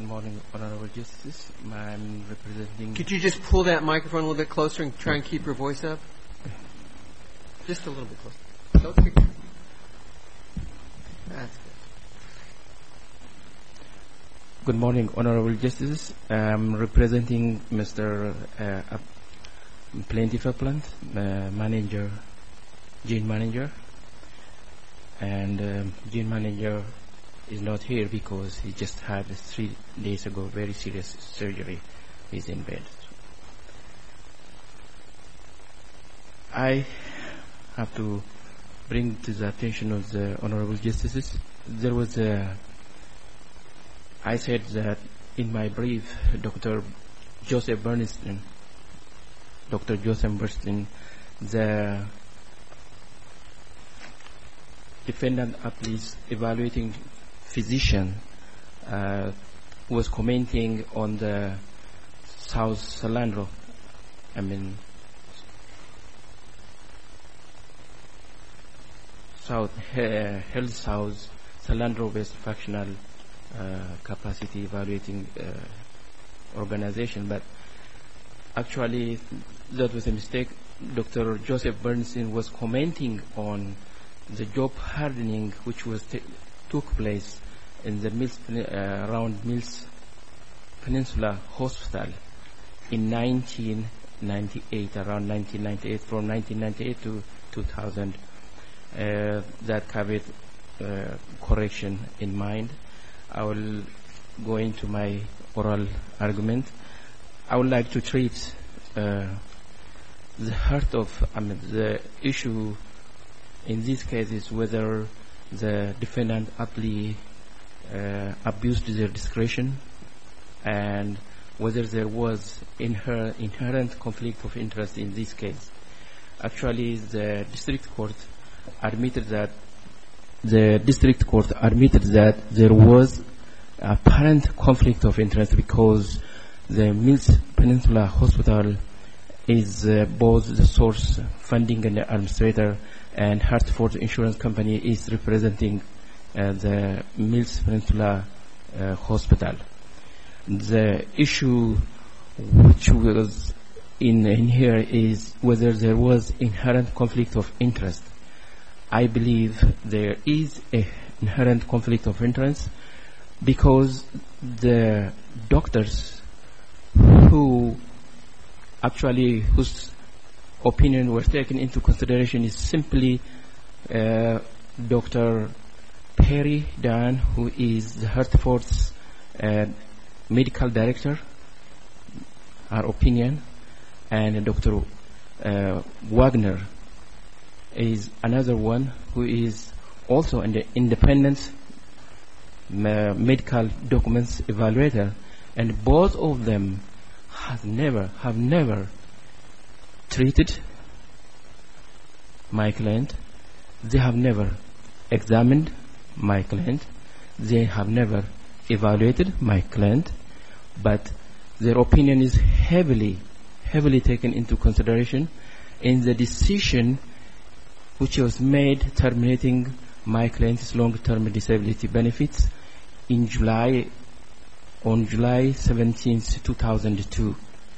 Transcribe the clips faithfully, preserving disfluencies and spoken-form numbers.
Good morning, Honorable Justice. I'm representing... Could you just pull that microphone a little bit closer and try and keep your voice up? Just a little bit closer. Don't speak. That's good. Good morning, Honorable Justices. I'm representing Mister Uh, Plaintiff Appellant, uh, Manager, Gene Manager. And um, Gene Manager is not here because he just had three days ago very serious surgery. He's in bed. I have to bring to the attention of the Honorable Justices. There was a, I said that in my brief, Doctor Joseph Bernstein, Doctor Joseph Bernstein, the defendant appellee's evaluating physician uh, was commenting on the South Salandro, I mean South uh, Health South Salandro-based fractional uh, capacity evaluating uh, organization, but actually that was a mistake. Doctor Joseph Bernstein was commenting on the job hardening which was t- took place in the Mills, uh, around Mills Peninsula Hospital in nineteen ninety-eight, around nineteen ninety-eight, from nineteen ninety-eight to two thousand. Uh, that carried uh, correction in mind. I will go into my oral argument. I would like to treat uh, the heart of I mean, the issue in this case is whether the defendant appellee uh, abused their discretion and whether there was inher- inherent conflict of interest in this case. Actually, the district court admitted that the district court admitted that there was apparent conflict of interest because the Mills Peninsula Hospital is uh, both the source funding and the administrator, and Hartford Insurance Company is representing uh, the Mills Peninsula uh, Hospital. The issue which was in, in here is whether there was inherent conflict of interest. I believe there is an inherent conflict of interest because the doctors who actually whose opinion were taken into consideration is simply uh, Doctor Perry Dunn, who is the Hartford's uh, medical director, our opinion, and Doctor Uh, Wagner is another one who is also an independent uh, medical documents evaluator, and both of them have never have never treated my client. They have never examined my client. They have never evaluated my client, but their opinion is heavily heavily taken into consideration in the decision which was made terminating my client's long-term disability benefits in July, on July seventeenth, two thousand two.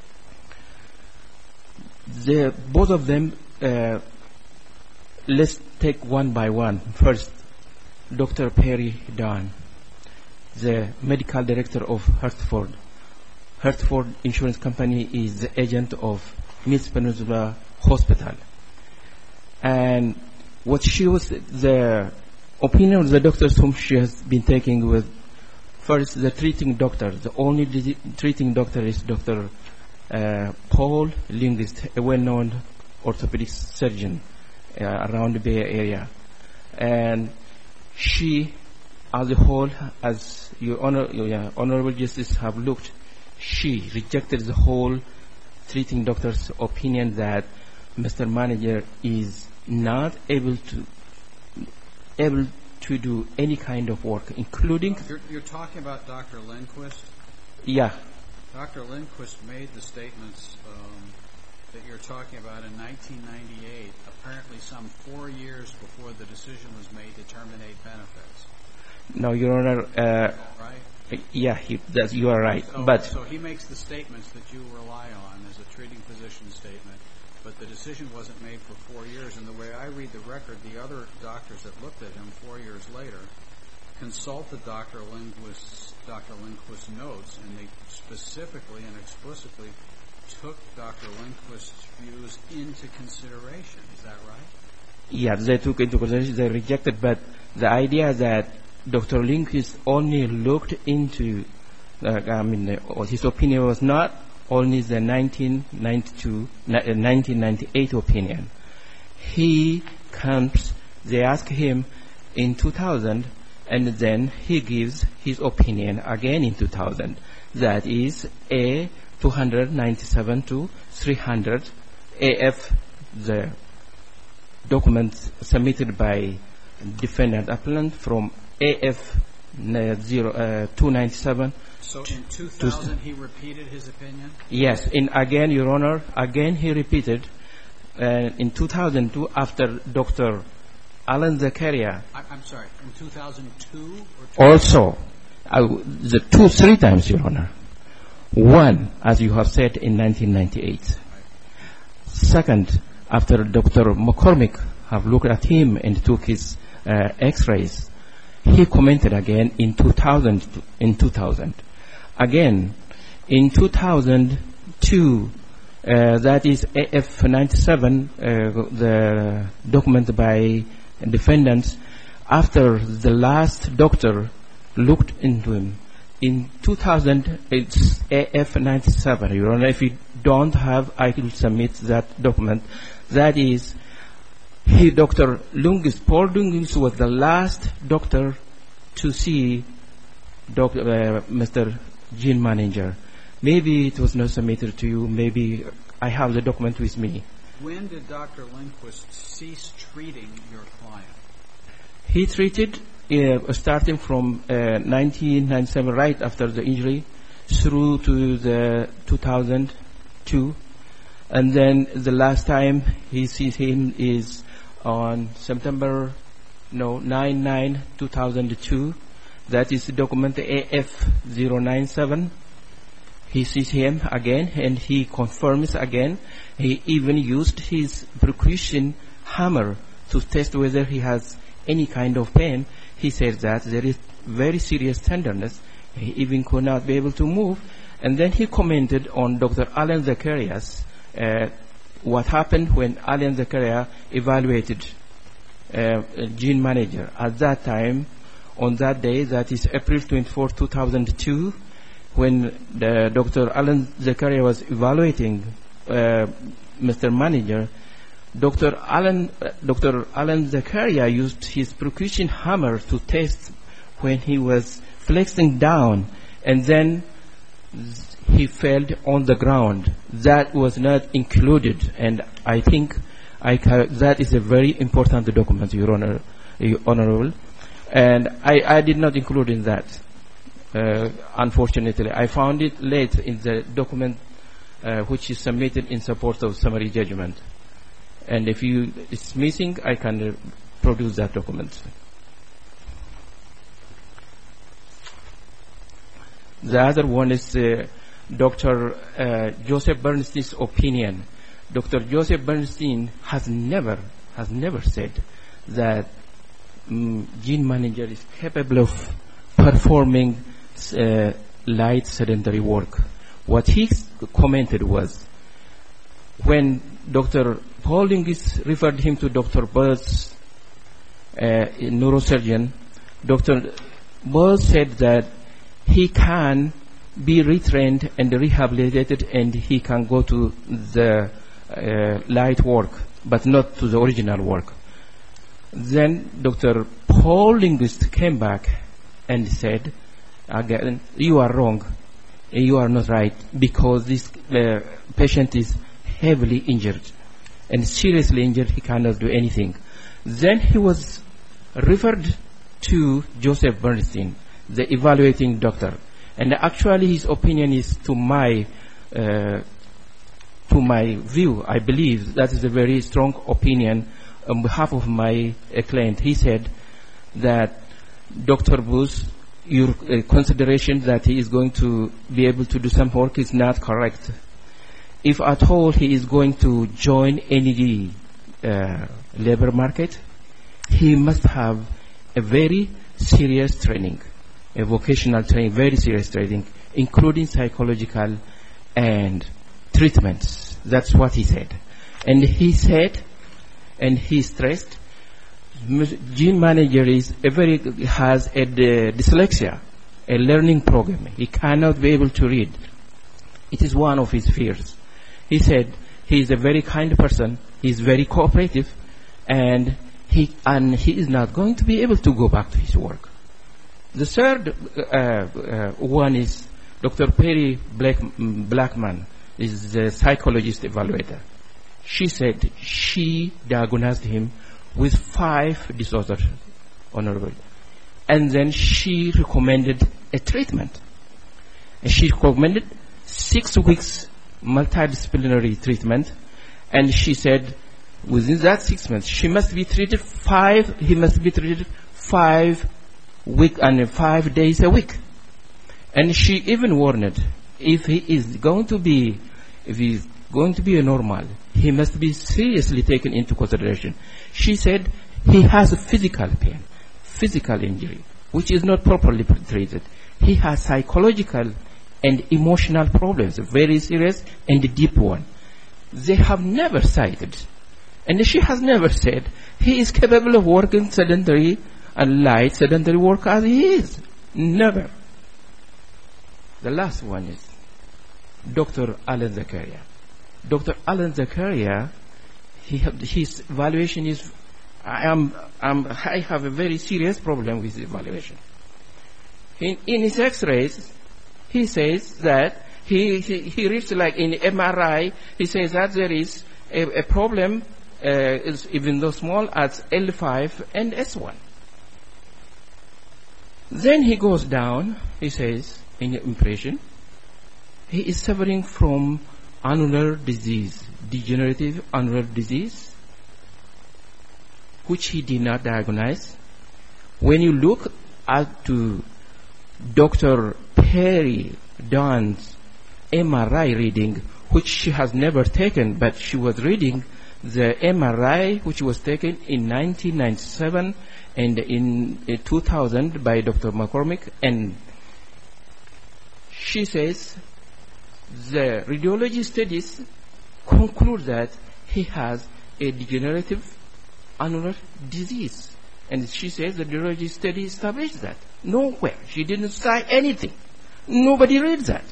The, both of them, uh, let's take one by one. First, Doctor Perry Dunn, the medical director of Hartford. Hartford Insurance Company is the agent of Mills Peninsula Hospital. And what she was, the opinion of the doctors whom she has been taking with, first, the treating doctor. The only di- treating doctor is Doctor Uh, Paul Lindquist, a well-known orthopedic surgeon uh, around the Bay Area. And she, as a whole, as your honor, your, uh, honorable justice have looked, she rejected the whole treating doctor's opinion that Mister Manager is not able to able to do any kind of work, including... You're, you're talking about Doctor Lindquist? Yeah. Doctor Lindquist made the statements um, that you're talking about in nineteen ninety-eight, apparently some four years before the decision was made to terminate benefits. No, Your Honor, uh, right? Yeah, he, that's, you are right. So, but so he makes the statements that you rely on as a treating physician statement, but the decision wasn't made for four years. And the way I read the record, the other doctors that looked at him four years later consulted Doctor Lindquist's, Doctor Lindquist's notes, and they specifically and explicitly took Doctor Lindquist's views into consideration. Is that right? yeah, they took into consideration, they rejected, but the idea that Doctor Lindquist only looked into, uh, I mean, uh, his opinion was not only the nineteen ninety-two, uh, nineteen ninety-eight opinion. He comes, they ask him in two thousand, and then he gives his opinion again in two thousand. That is A two ninety-seven to three hundred, A F, the document submitted by defendant appellant from A F two ninety-seven. So in two thousand he repeated his opinion? Yes, in again, Your Honor, again he repeated uh, in two thousand two after Doctor Alan Zakaria. I, I'm sorry, in two thousand two? Also, uh, the two, three times, Your Honor. One, as you have said, in nineteen ninety-eight. Second, after Doctor McCormick have looked at him and took his uh, X-rays, he commented again in two thousand. In two thousand, again in two thousand two, uh, that is A F ninety-seven, uh, the document by defendants. After the last doctor looked into him, in two thousand, it's A F ninety-seven. Your Honor, if you don't have, I will submit that document. That is, he, Doctor Lungis, Paul Lungis was the last doctor to see Doctor uh, Mister Gene Manager. Maybe it was not submitted to you. Maybe I have the document with me. When did Doctor Lindquist cease treating your client? He treated uh, starting from uh, nineteen ninety-seven, right after the injury, through to the two thousand two, and then the last time he sees him is on September no nine nine two thousand two. That is the document A F zero nine seven. He sees him again and he confirms again. He even used his percussion hammer to test whether he has any kind of pain. He said that there is very serious tenderness. He even could not be able to move. And then he commented on Doctor Alan Zacharias, uh, what happened when Alan Zacharias evaluated uh, Gene Manager. At that time, on that day, that is April twenty-fourth, two thousand two, when the Doctor Alan Zacharias was evaluating uh, Mister Manager, Doctor Alan, uh, Doctor Alan Zacharias used his percussion hammer to test when he was flexing down, and then he fell on the ground. That was not included, and I think I ca- that is a very important document, Your Honor, Your Honorable, and I, I did not include in that. Uh, unfortunately, I found it late in the document uh, which is submitted in support of summary judgment. And if you it's missing, I can uh, produce that document. The other one is uh, Doctor Uh, Joseph Bernstein's opinion. Doctor Joseph Bernstein has never has never said that um, Gene Manager is capable of performing uh, light sedentary work. What he commented was when Doctor Paul Lingis referred him to Doctor Burns, uh, a neurosurgeon. Doctor Burns said that he can be retrained and rehabilitated and he can go to the uh, light work, but not to the original work. Then Doctor Paul Lingis came back and said, again, you are wrong, you are not right, because this uh, patient is heavily injured and seriously injured, he cannot do anything. Then he was referred to Joseph Bernstein, the evaluating doctor, and actually his opinion is to my uh, to my view. I believe that is a very strong opinion on behalf of my uh, client. He said that Doctor Bush your uh, consideration that he is going to be able to do some work is not correct. If at all he is going to join any uh, labor market, he must have a very serious training, a vocational training, very serious training, including psychological and treatments. That's what he said. And he said, and he stressed, gene manager is a very, has a uh, dyslexia, a learning program. He cannot be able to read. It is one of his fears. He said he is a very kind person, he is very cooperative, and he and he is not going to be able to go back to his work. The third uh, uh, one is Doctor Perry Black, Blackman, is the psychologist evaluator. She said she diagnosed him with five disorders, honorable, and then she recommended a treatment. And she recommended six weeks multidisciplinary treatment, and she said within that six months she must be treated five. He must be treated five week and five days a week. And she even warned, if he is going to be, if he is going to be a normal, he must be seriously taken into consideration. She said he has a physical pain, physical injury, which is not properly treated. He has psychological and emotional problems, very serious and deep one. They have never cited, and she has never said he is capable of working sedentary and light sedentary work as he is. Never. The last one is Doctor Alan Zakaria. Doctor Alan Zakaria, he have, his evaluation is, I am, I'm, I have a very serious problem with the evaluation. In, in his X-rays, he says that he, he, he reads like in M R I, he says that there is a, a problem, uh, is even though small, as L five and S one. Then he goes down, he says, in the impression, he is suffering from annular disease, degenerative annular disease, which he did not diagnose. When you look at to Doctor Perry Dawn's M R I reading, which she has never taken, but she was reading the M R I which was taken in nineteen ninety-seven and in uh, two thousand by Doctor McCormick, and she says the radiology studies conclude that he has a degenerative annular disease. And she says the radiology study established that. Nowhere. She didn't cite anything. Nobody read that.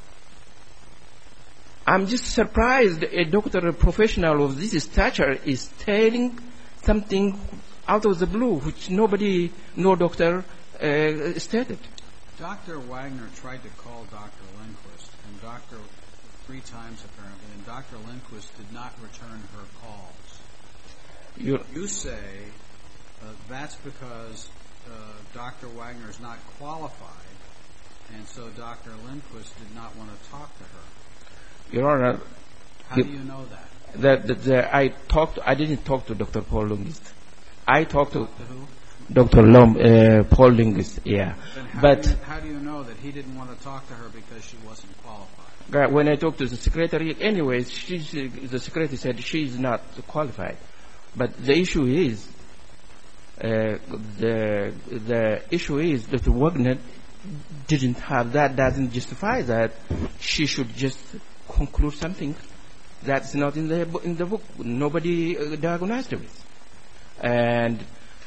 I'm just surprised a doctor, a professional of this stature is telling something out of the blue, which nobody, no doctor uh, stated. Doctor Wagner tried to call Doctor Lindquist, and Doctor three times apparently, and Doctor Lindquist did not return her calls. You're, you say uh, that's because uh, Doctor Wagner is not qualified, and so Doctor Lindquist did not want to talk to her. Your Honor, how do you know that? That, that the, I talked. I didn't talk to Doctor Paul Lindquist. I talked to, to who? Doctor Lom, uh, Paul Lindquist. Yeah, then how but do you, how do you know that he didn't want to talk to her because she wasn't qualified? When I talked to the secretary, anyways, she, the secretary said she is not qualified. But the issue is, uh, the the issue is that Wagner didn't have that. Doesn't justify that she should just conclude something that's not in the in the book. Nobody uh, diagnosed with, and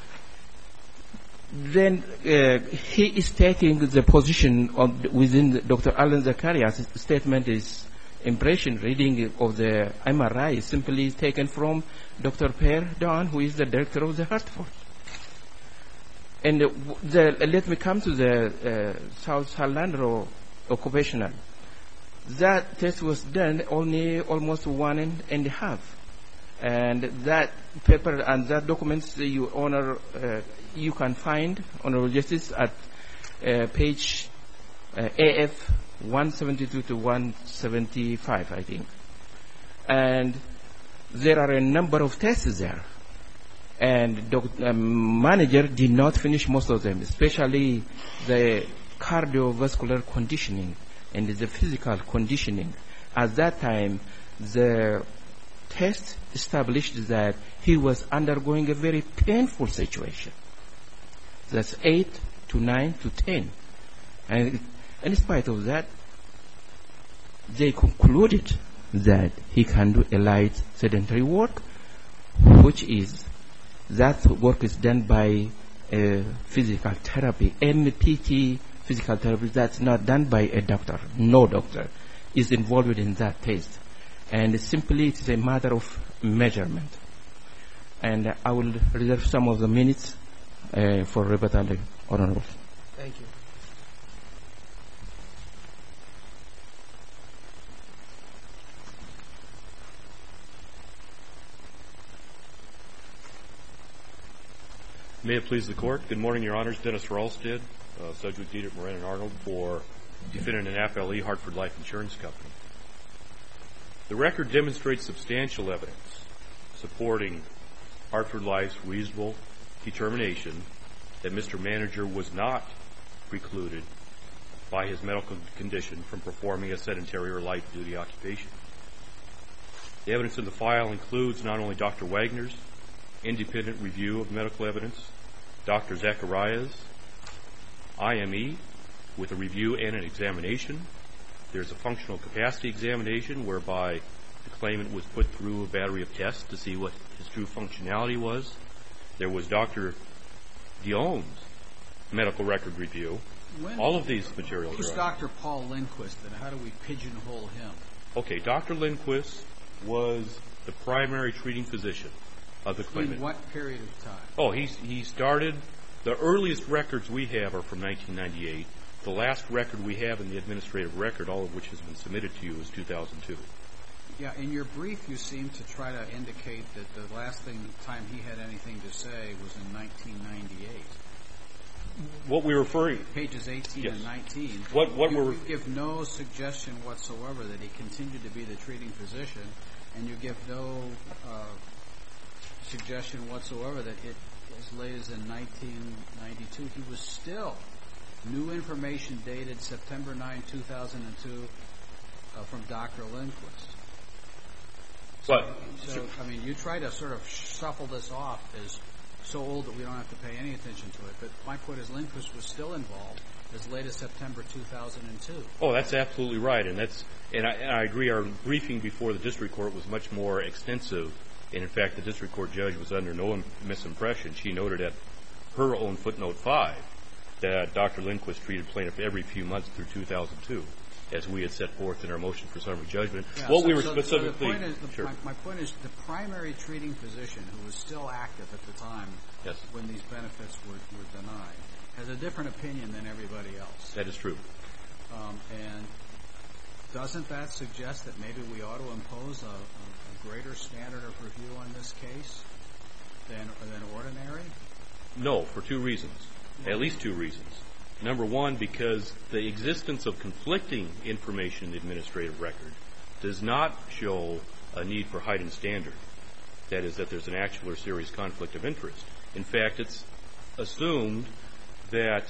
then uh, he is taking the position of within the, Doctor Alan Zakaria's statement is impression reading of the M R I is simply taken from Doctor Per Dawn, who is the director of the Hartford. And uh, the, uh, let me come to the uh, South Salandro occupational. That test was done only almost one and, and a half. And that paper and that documents uh, you honor, uh, you can find, Honorable Justice, at uh, page uh, A F one seventy-two to one seventy-five, I think. And there are a number of tests there. And the um, manager did not finish most of them, especially the cardiovascular conditioning and the physical conditioning. At that time, the test established that he was undergoing a very painful situation. That's eight to nine to ten. And in spite of that, they concluded that he can do a light sedentary work, which is that work is done by uh, physical therapy, M P T physical therapy. That's not done by a doctor. No doctor is involved in that test. And simply it is a matter of measurement. And uh, I will reserve some of the minutes uh, for rebuttal, Honorable. Thank you. May it please the Court. Good morning, Your Honors. Dennis Ralsted, uh, Sedgwick, Dietrich, Moran, and Arnold for defendant and F L E Hartford Life Insurance Company. The record demonstrates substantial evidence supporting Hartford Life's reasonable determination that Mister Manager was not precluded by his medical condition from performing a sedentary or light-duty occupation. The evidence in the file includes not only Doctor Wagner's independent review of medical evidence, Doctor Zachariah's I M E with a review and an examination. There's a functional capacity examination whereby the claimant was put through a battery of tests to see what his true functionality was. There was Doctor Dionne's medical record review. When All of these materials was are Doctor Paul Lindquist, and how do we pigeonhole him? Okay, Doctor Lindquist was the primary treating physician of the claimant. In what period of time? Oh, he he started. The earliest records we have are from nineteen ninety-eight. The last record we have in the administrative record, all of which has been submitted to you, is two thousand two. Yeah, in your brief, you seem to try to indicate that the last thing time he had anything to say was in nineteen ninety-eight. What we're referring, pages eighteen yes. and nineteen. What what you, we're you give no suggestion whatsoever that he continued to be the treating physician, and you give no uh, suggestion whatsoever that it, as late as in nineteen ninety-two, he was still new information dated September ninth, two thousand two, uh, from Doctor Lindquist. But So, I mean, you try to sort of shuffle this off as so old that we don't have to pay any attention to it. But my point is Lindquist was still involved as late as September two thousand two. Oh, that's absolutely right, and that's and I, and I agree. Our briefing before the district court was much more extensive, and in fact, the district court judge was under no misimpression. She noted at her own footnote five that Doctor Lindquist treated plaintiff every few months through two thousand two, as we had set forth in our motion for summary judgment. Yeah, what so, we were so, specifically, so the point is, the, sure. my, my point is, the primary treating physician who was still active at the time Yes. when these benefits were, were denied has a different opinion than everybody else. That is true. Um, and doesn't that suggest that maybe we ought to impose a, a, a greater standard of review on this case than than ordinary? No, for two reasons. At least two reasons. Number one, because the existence of conflicting information in the administrative record does not show a need for heightened standard. That is, that there's an actual or serious conflict of interest. In fact, it's assumed that,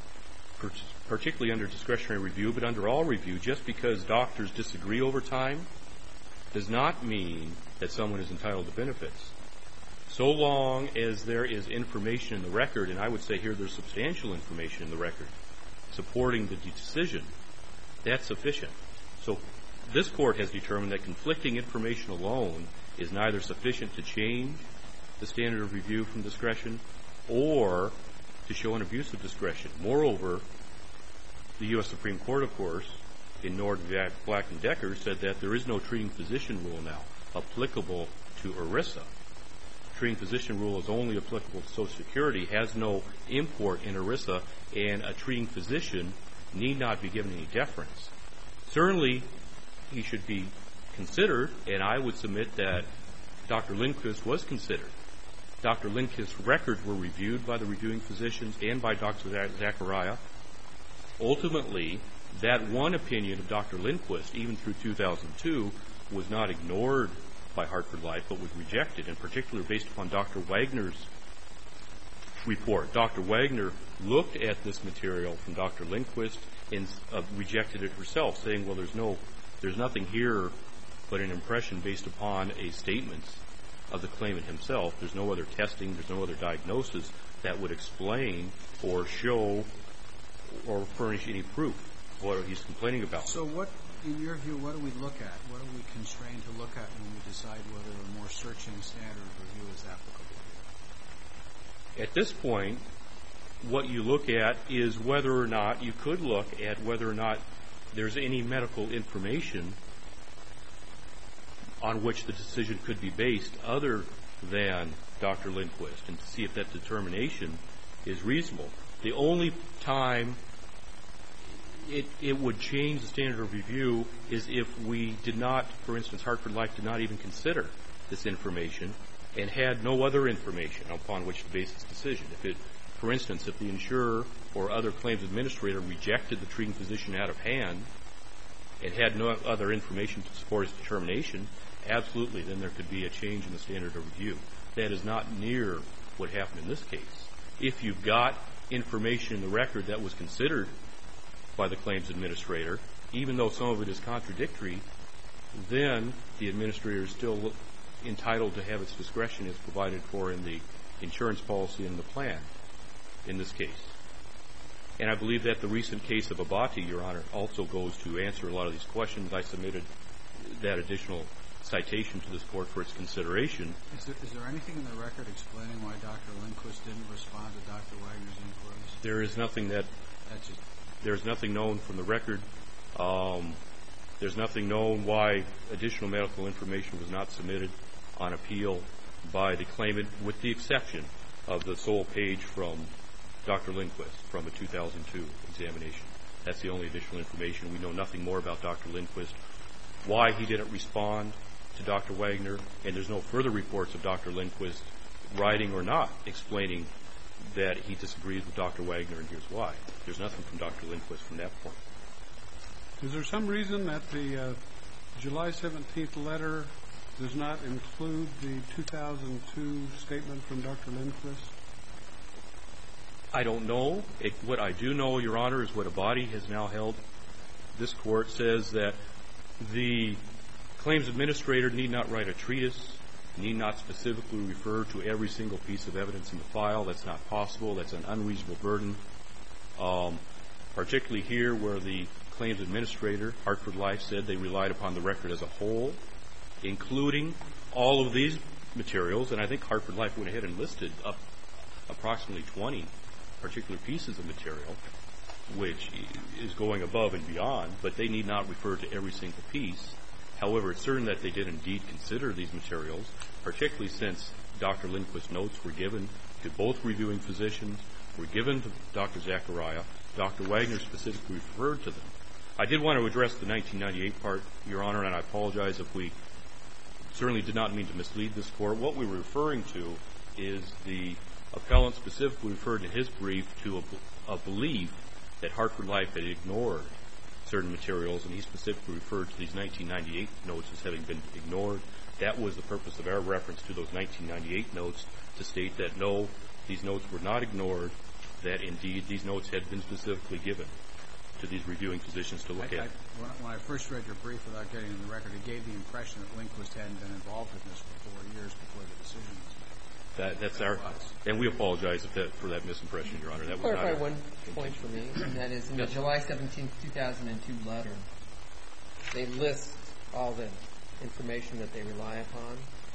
particularly under discretionary review, but under all review, just because doctors disagree over time does not mean that someone is entitled to benefits. So long as there is information in the record, and I would say here there's substantial information in the record supporting the decision, that's sufficient. So this court has determined that conflicting information alone is neither sufficient to change the standard of review from discretion or to show an abuse of discretion. Moreover, the U S Supreme Court, of course, in Nord, Black, and Decker, said that there is no treating physician rule now applicable to ERISA. Treating physician rule is only applicable to Social Security, has no import in ERISA, and a treating physician need not be given any deference. Certainly, he should be considered, and I would submit that Doctor Lindquist was considered. Doctor Lindquist's records were reviewed by the reviewing physicians and by Doctor Zachariah. Ultimately, that one opinion of Doctor Lindquist, even through two thousand two, was not ignored by Hartford Life, but was rejected, in particular based upon Doctor Wagner's report. Doctor Wagner looked at this material from Doctor Lindquist and uh, rejected it herself, saying, well, there's no, there's nothing here but an impression based upon a statement of the claimant himself. There's no other testing, there's no other diagnosis that would explain or show or furnish any proof of what he's complaining about. So what, in your view, what do we look at? What are we constrained to look at when we decide whether a more searching standard of review is applicable? At this point, what you look at is whether or not, you could look at whether or not there's any medical information on which the decision could be based other than Doctor Lindquist, and to see if that determination is reasonable. The only time it, it would change the standard of review is if we did not, for instance, Hartford Life did not even consider this information and had no other information upon which to base its decision. If it, for instance, if the insurer or other claims administrator rejected the treating physician out of hand and had no other information to support its determination, absolutely, then there could be a change in the standard of review. That is not near what happened in this case. If you've got information in the record that was considered by the claims administrator, even though some of it is contradictory, then the administrator is still entitled to have its discretion as provided for in the insurance policy and the plan in this case. And I believe that the recent case of Abati, Your Honor, also goes to answer a lot of these questions. I submitted that additional citation to this court for its consideration. Is there, is there anything in the record explaining why Doctor Lindquist didn't respond to Doctor Wagner's inquiries? There is nothing that That's just there's nothing known from the record. Um, there's nothing known why additional medical information was not submitted on appeal by the claimant, with the exception of the sole page from Doctor Lindquist from a two thousand two examination. That's the only additional information. We know nothing more about Doctor Lindquist, why he didn't respond to Doctor Wagner, and there's no further reports of Doctor Lindquist, writing or not, explaining that he disagrees with Doctor Wagner, and here's why. There's nothing from Doctor Lindquist from that point. Is there some reason that the uh, July seventeenth letter does not include the two thousand two statement from Doctor Lindquist? I don't know. It, what I do know, Your Honor, is what Abati has now held. This court says that the claims administrator need not write a treatise, need not specifically refer to every single piece of evidence in the file. That's not possible. That's an unreasonable burden. Um, particularly here where the claims administrator, Hartford Life, said they relied upon the record as a whole, including all of these materials, and I think Hartford Life went ahead and listed up approximately twenty particular pieces of material, which is going above and beyond, but they need not refer to every single piece. However, it's certain that they did indeed consider these materials, particularly since Doctor Lindquist's notes were given to both reviewing physicians, were given to Doctor Zachariah. Doctor Wagner specifically referred to them. I did want to address the nineteen ninety-eight part, Your Honor, and I apologize if we certainly did not mean to mislead this court. What we were referring to is the appellant specifically referred in his brief to a, a belief that Hartford Life had ignored certain materials, and he specifically referred to these nineteen ninety-eight notes as having been ignored. That was the purpose of our reference to those nineteen ninety-eight notes, to state that no, these notes were not ignored, that indeed these notes had been specifically given to these reviewing physicians to look I, at. I, when, when I first read your brief without getting in the record, it gave the impression that Lindquist hadn't been involved in this for four years before the decision was made. That, that's our, and we apologize if that, for that misimpression, Your Honor. That was clarify not one point for me, and that is in the Yes. July seventeenth, two thousand two letter, they list all the information that they rely upon.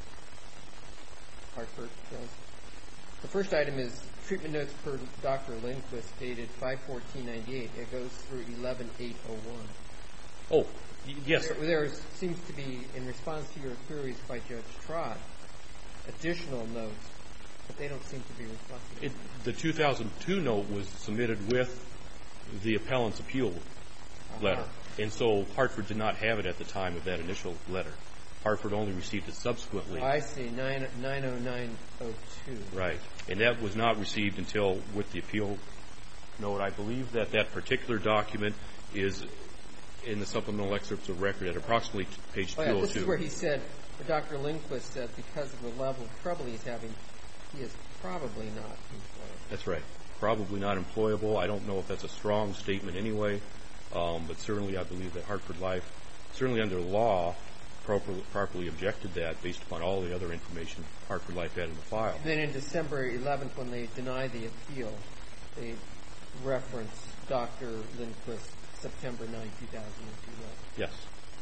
Hartford does. The first item is treatment notes per Doctor Lindquist dated five fourteen ninety-eight. It goes through eleven eight oh one. Oh, y- yes. There, there seems to be, in response to your queries by Judge Trott, additional notes, but they don't seem to be reflected. It, the two thousand two note was submitted with the appellant's appeal letter, Uh-huh. and so Hartford did not have it at the time of that initial letter. Hartford only received it subsequently. Oh, I see, nine oh nine oh two. Right, and that was not received until with the appeal note. I believe that that particular document is in the supplemental excerpts of record at approximately page Oh, two oh two. yeah, this is where he said, But Doctor Lindquist said because of the level of trouble he's having, he is probably not employable. That's right. Probably not employable. I don't know if that's a strong statement anyway, um, but certainly I believe that Hartford Life, certainly under law, properly, properly objected that based upon all the other information Hartford Life had in the file. And then in December eleventh, when they denied the appeal, they referenced Doctor Lindquist, September ninth, two thousand two. Yes.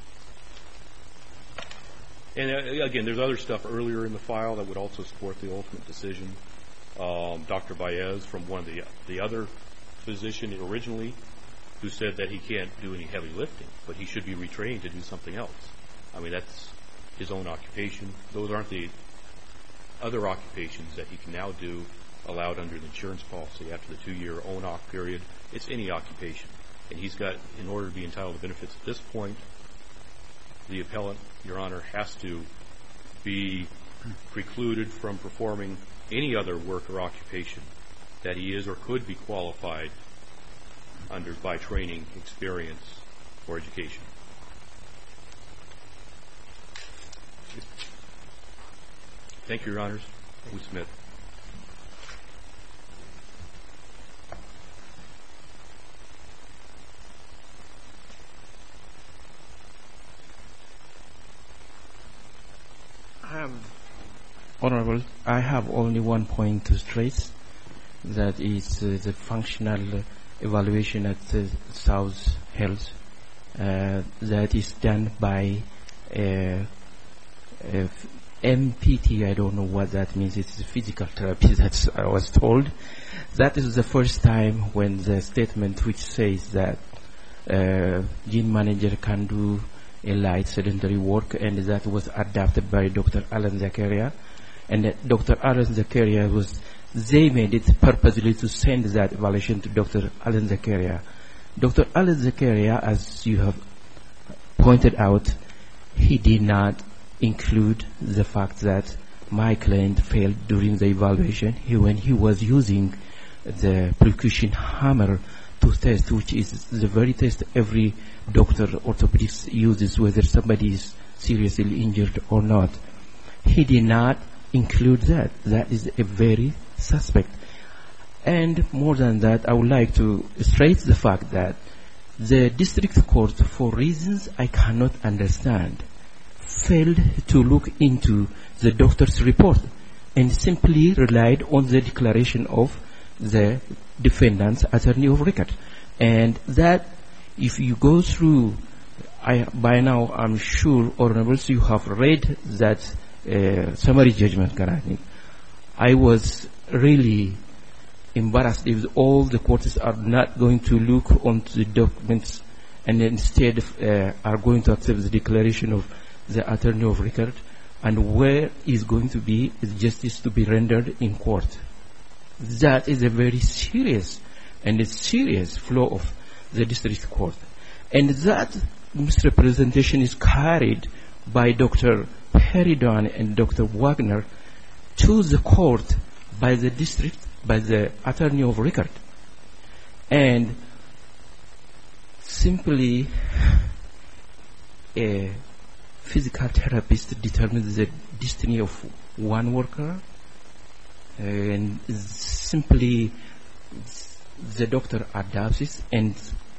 And uh, again, there's other stuff earlier in the file that would also support the ultimate decision. Um, Doctor Baez from one of the the other physician originally, who said that he can't do any heavy lifting, but he should be retrained to do something else. I mean, that's his own occupation. Those aren't the other occupations that he can now do allowed under the insurance policy after the two-year O N O C period. It's any occupation. And he's got, in order to be entitled to benefits at this point, the appellant, Your Honor, has to be precluded from performing any other work or occupation that he is or could be qualified under by training, experience, or education. Thank you, Your Honors. We submit. I have, Honorable, I have only one point to stress. That is uh, the functional evaluation at the South Health uh, that is done by uh, uh, M P T. I don't know what that means. It's physical therapy, that's I was told. That is the first time when the statement which says that uh, gene manager can do a light sedentary work, and that was adapted by Doctor Alan Zakaria. And uh, Doctor Alan Zakaria was, they made it purposely to send that evaluation to Doctor Alan Zakaria. Doctor Alan Zakaria, as you have pointed out, he did not include the fact that my client failed during the evaluation. He, when he was using the percussion hammer to test, which is the very test every doctor orthopedics uses whether somebody is seriously injured or not, he did not include that. That is a very suspect. And more than that, I would like to stress the fact that the district court, for reasons I cannot understand, failed to look into the doctor's report and simply relied on the declaration of the defendant's attorney of record. And that, if you go through, I, by now I'm sure, Honorables, you have read that uh, summary judgment, Karani. I was really embarrassed if all the courts are not going to look onto the documents and instead uh, are going to accept the declaration of the attorney of record, and where is going to be justice to be rendered in court. That is a very serious and a serious flaw of the district court. And that misrepresentation is carried by Doctor Peridon and Doctor Wagner to the court by the district, by the attorney of record. And simply a physical therapist determines the destiny of one worker, and simply the doctor adapts it, and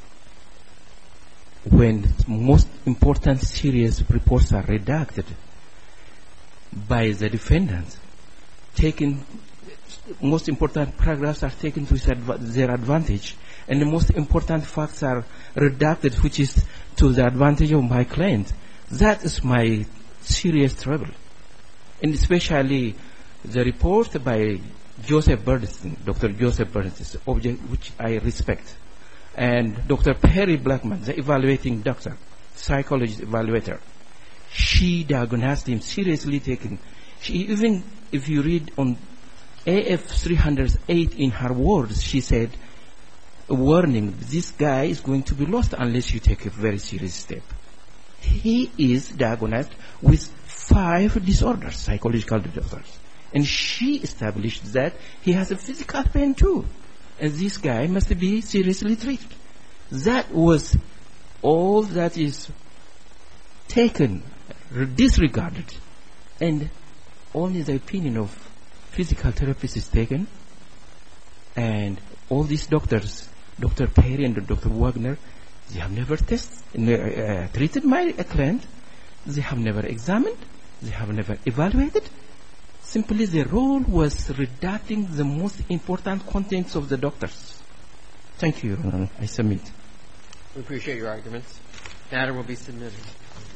when most important serious reports are redacted by the defendant, taken, most important paragraphs are taken to their advantage, and the most important facts are redacted, which is to the advantage of my client. That is my serious trouble. And especially the report by Joseph Bernstein, Doctor Joseph Bernstein, object which I respect, and Doctor Perry Blackman, the evaluating doctor, psychologist evaluator, she diagnosed him seriously taken. She, even if you read on A F three oh eight in her words, she said, warning, this guy is going to be lost unless you take a very serious step. He is diagnosed with five disorders, psychological disorders. And she established that he has a physical pain too. And this guy must be seriously treated. That was all that is taken disregarded, and only the opinion of physical therapist is taken, and all these doctors, Doctor Perry and Doctor Wagner, they have never tested, uh, treated my client. They have never examined. They have never evaluated. Simply, their role was redacting the most important contents of the doctors. Thank you, Your Honor. I submit. We appreciate your arguments. Matter will be submitted.